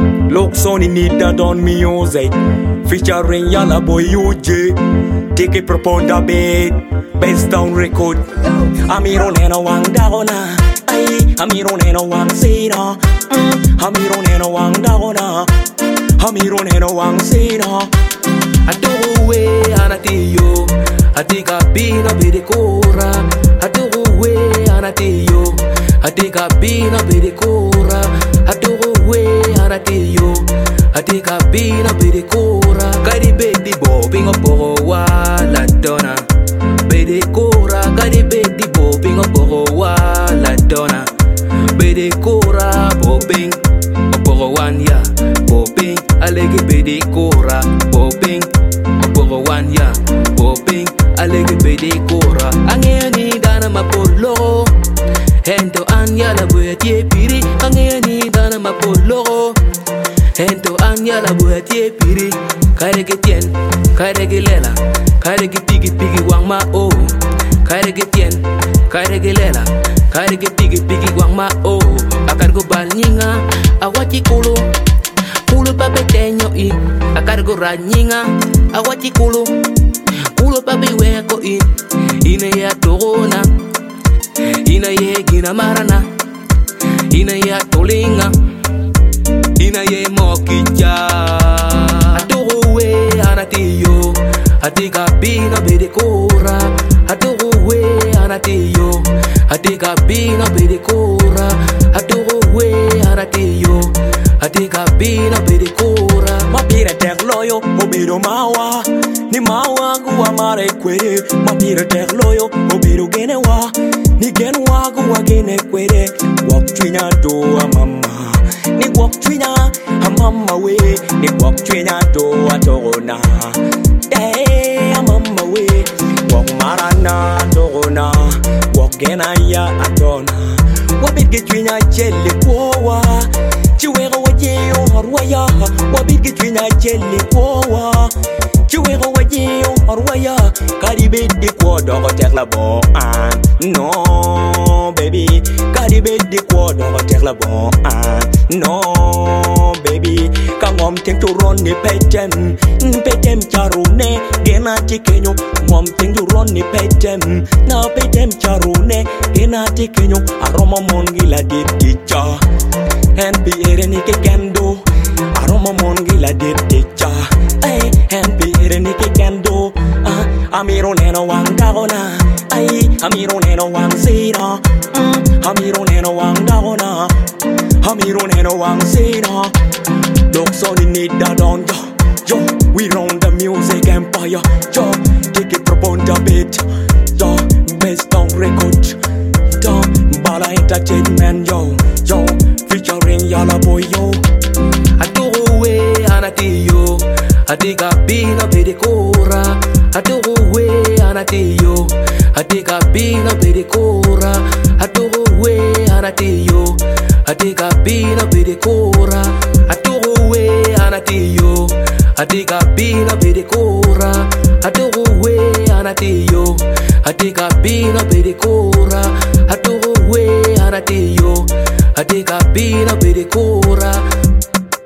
Look Sonny need that on music, featuring Yalla Boy UJ. Take it proponda beat, best down record. Amiro neno wang dagona, ay Amiro neno wang sina, Amiro neno wang dagona, Amiro neno wang sina. Adowe anatiyo, atika bina bidikora. Adowe anatiyo, atika bina bidikora. Adowe anatiyo, atika bina bidikora. Kari bedi bobingo poro wa la dona. Bidikora, kari bedi bobingo poro wa la dona. Bidikora bobing, poro wanya bobing. Alegi bidikora bobing. Wanya boping alege bede kora angeni dana mapolo hento anya la boetie piri angeni dana mapolo hento anya la boetie piri karege tien karege lela karege pigi pigi wang ma o karege tien karege lela karege pigi pigi wang ma o akargo balnyinga awachi kulo kulo papeteño i akargo ranyinga awachi kulo papi weko in ina ya togona ina ye gina marana ina ya tolinga ina ye mokicha atowe anatiyo atika bina bedekora atowe anatiyo atika bina bedekora atowe anatiyo atika bina bedekora mapira tegloyo obiro mawa ni mawa guwa mare kwere mapira tegloyo obiro genewa ni genwa guwa gene kwere wak twinya do mama ni wak twinya mama we ni wak twinya do atona mama we wak marana dogona wak gena ya atona wabit twinya jelle kowa chiwego wajeyo harwaya wabit twinya jelle kowa chiwego wajeyo harwaya karibedi kwa dogo tekla bo no baby karibedi kwa dogo tekla bo no baby kangom ting to run ni petem charune gena tikenyo ngom ting to run ni petem na petem charune gena tikenyo aroma mongila diticha and ere ni kendo aroma mongila diticha ay and ere ni kendo amiro neno wang dagona ay amiro neno wang sina amiro neno wang dagona amiro neno wang sina. Look Sonny need that on yo we run the music empire yo take it proponda beat yo best on record yo Bala Entertainment yo featuring Yalla Boy yo atowe anatiyo atika bina bedekora atowe anatiyo atika bina bedekora atowe anatiyo atika bina bedekora atowe anatiyo atika bina bedekora atowe anatiyo atika bina bedekora atowe anatiyo atika bina bedekora